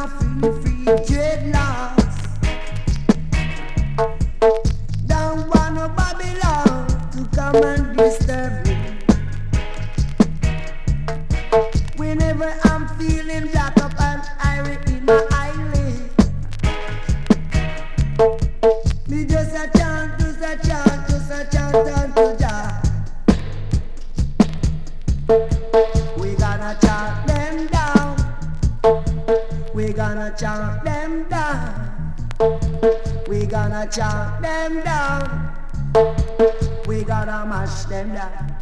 wanna free dreadlocks. Don't want no Babylon to come and disturb me. Whenever I'm feeling black up and irie in my eyelid, me just a chant, just a chant, just a chant unto Jah. We gonna chant them down. We gonna chant them down. We gonna chant them down. We gonna mash them down.